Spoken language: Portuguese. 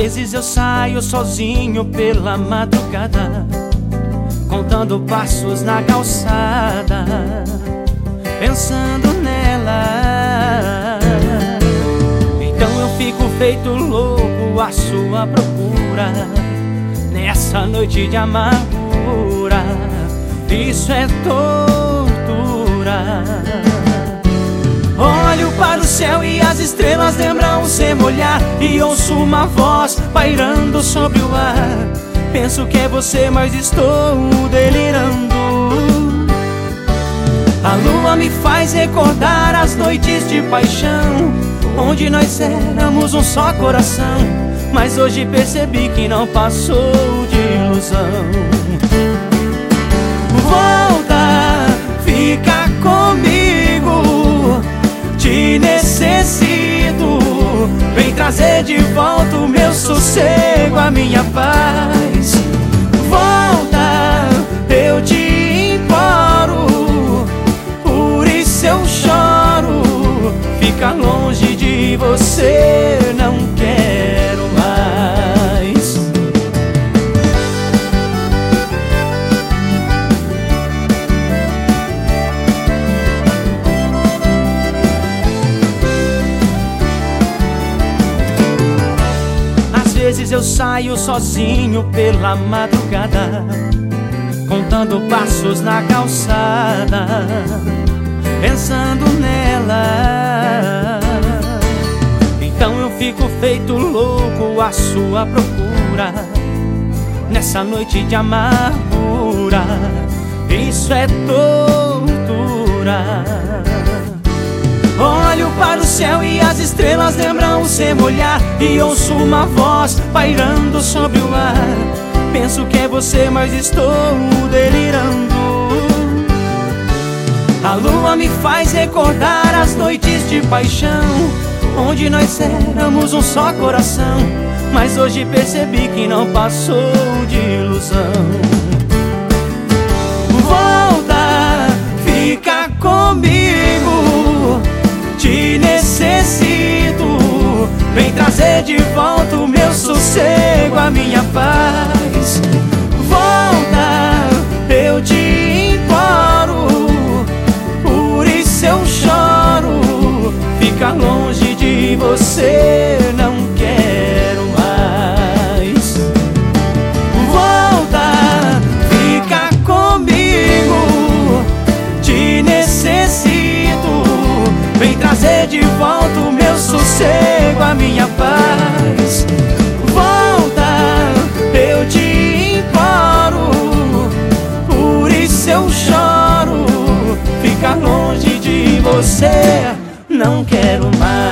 vezes eu saio sozinho pela madrugada, contando passos na calçada, pensando nela. Então eu fico feito louco à sua procura, nessa noite de amargura. Isso é tortura. Olho para o céu e as estrelas lembram você me olhar, e ouço uma voz pairando sobre o ar. Penso que é você, mas estou delirando. A lua me faz recordar as noites de paixão, onde nós éramos um só coração. Mas hoje percebi que não passou de ilusão. Volta, fica comigo, te necessito. Vem trazer de volta o meu sossego, a minha paz. Volta, eu te imploro, por isso eu choro. Fica longe de você, não quero mais. Às vezes eu saio sozinho pela madrugada, contando passos na calçada, pensando nela. Então eu fico feito louco à sua procura, nessa noite de amargura. Isso é tortura. Olho para o céu e as estrelas lembram você me olhar, e ouço uma voz pairando sobre o ar. Penso que é você, mas estou delirando. A lua me faz recordar as noites de paixão, onde nós éramos um só coração. Mas hoje percebi que não passou de ilusão. Volta, fica comigo, te necessito. Vem trazer de volta o meu sossego, a minha paz. Volta, eu te imploro, por isso eu choro. Fica longe de você, não quero mais. Volta, fica comigo, te necessito. Vem trazer de volta o meu sossego, a minha paz. Volta, eu te imploro, por isso eu choro. Fica longe de você, não quero mais.